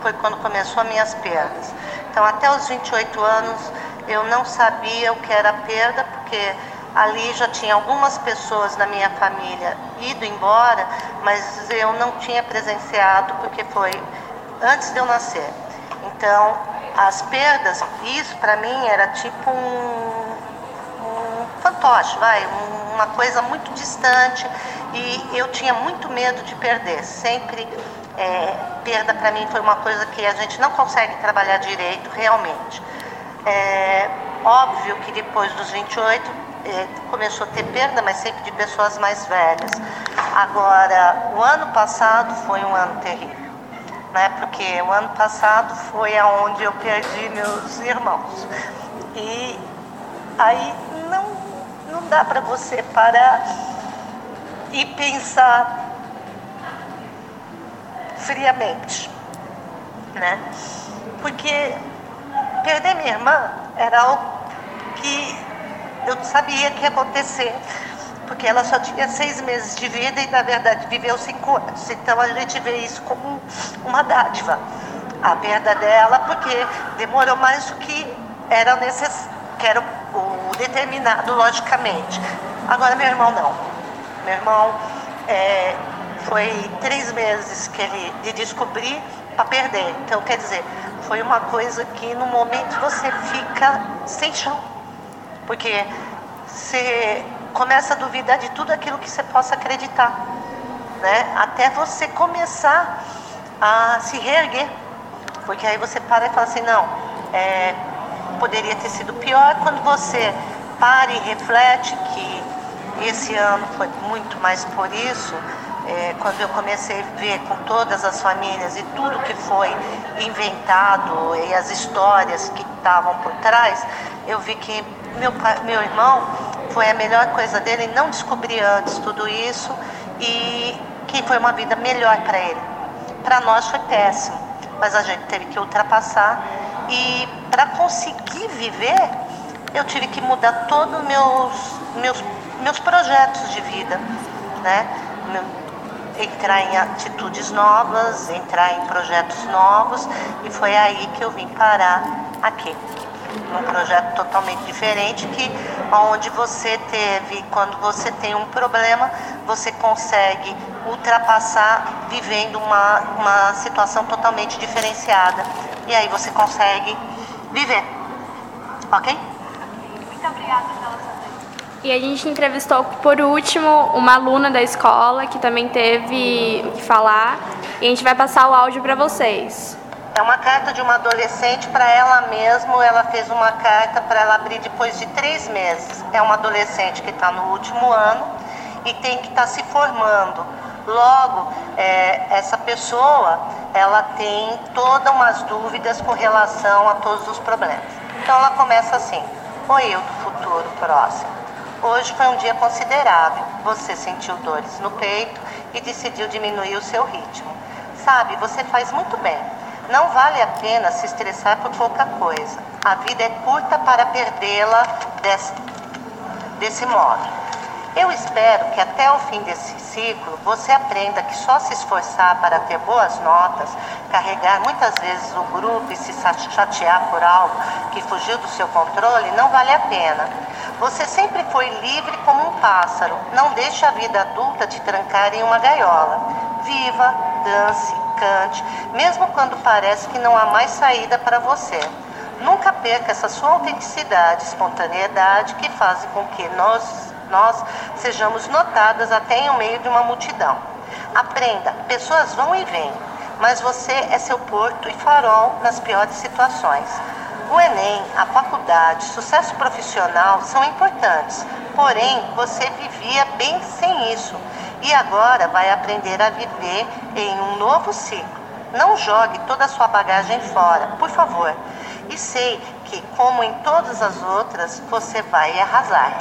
Foi quando começou as minhas perdas. Então, até os 28 anos, eu não sabia o que era perda, porque ali já tinha algumas pessoas na minha família ido embora, mas eu não tinha presenciado, porque foi antes de eu nascer. Então, as perdas, isso para mim era tipo um fantoche, uma coisa muito distante, e eu tinha muito medo de perder. Sempre perda para mim foi uma coisa que a gente não consegue trabalhar direito realmente. Óbvio que depois dos 28 começou a ter perda, mas sempre de pessoas mais velhas. Agora, o ano passado foi um ano terrível, né? Porque o ano passado foi aonde eu perdi meus irmãos. E aí não dá para você parar e pensar friamente, né? Porque perder minha irmã era algo que eu sabia que ia acontecer, porque ela só tinha 6 meses de vida e, na verdade, viveu 5 anos. Então, a gente vê isso como uma dádiva, a perda dela, porque demorou mais do que era necessário, que era o determinado, logicamente. Agora, meu irmão não. Meu irmão foi 3 meses de descobrir para perder. Então, quer dizer, foi uma coisa que no momento você fica sem chão. Porque você começa a duvidar de tudo aquilo que você possa acreditar, né? Até você começar a se reerguer. Porque aí você para e fala assim, não, poderia ter sido pior. Quando você para e reflete que esse ano foi muito mais por isso, quando eu comecei a ver com todas as famílias e tudo que foi inventado e as histórias que estavam por trás, eu vi que meu irmão foi a melhor coisa dele não descobrir antes tudo isso, e que foi uma vida melhor para ele. Para nós foi péssimo, mas a gente teve que ultrapassar, e para conseguir viver eu tive que mudar todos meus projetos de vida, né? Entrar em atitudes novas, entrar em projetos novos, e foi aí que eu vim parar aqui, num projeto totalmente diferente, onde você quando você tem um problema, você consegue ultrapassar vivendo uma situação totalmente diferenciada, e aí você consegue viver, ok? Muito obrigada pela sua. E a gente entrevistou, por último, uma aluna da escola que também teve o que falar, e a gente vai passar o áudio para vocês. É uma carta de uma adolescente para ela mesma. Ela fez uma carta para ela abrir depois de 3 meses. É uma adolescente que está no último ano e tem que estar se formando. Logo, essa pessoa, ela tem todas umas dúvidas com relação a todos os problemas. Então ela começa assim: oi, eu do futuro próximo. Hoje foi um dia considerável. Você sentiu dores no peito e decidiu diminuir o seu ritmo. Sabe, você faz muito bem. Não vale a pena se estressar por pouca coisa. A vida é curta para perdê-la desse modo. Eu espero que até o fim desse ciclo você aprenda que só se esforçar para ter boas notas, carregar muitas vezes o grupo e se chatear por algo que fugiu do seu controle não vale a pena. Você sempre foi livre como um pássaro. Não deixe a vida adulta te trancar em uma gaiola. Viva, dance, cante, mesmo quando parece que não há mais saída para você. Nunca perca essa sua autenticidade, espontaneidade que fazem com que nós sejamos notadas até em meio de uma multidão. Aprenda, pessoas vão e vêm, mas você é seu porto e farol nas piores situações. O Enem, a faculdade, sucesso profissional são importantes, porém você vivia bem sem isso e agora vai aprender a viver em um novo ciclo. Não jogue toda a sua bagagem fora, por favor. E sei que, como em todas as outras, você vai arrasar.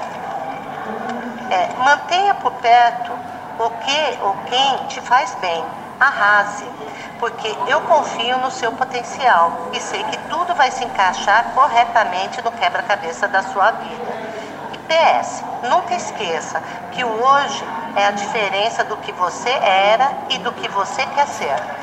Mantenha por perto quem te faz bem. Arrase, porque eu confio no seu potencial e sei que tudo vai se encaixar corretamente no quebra-cabeça da sua vida. E PS, nunca esqueça que o hoje é a diferença do que você era e do que você quer ser.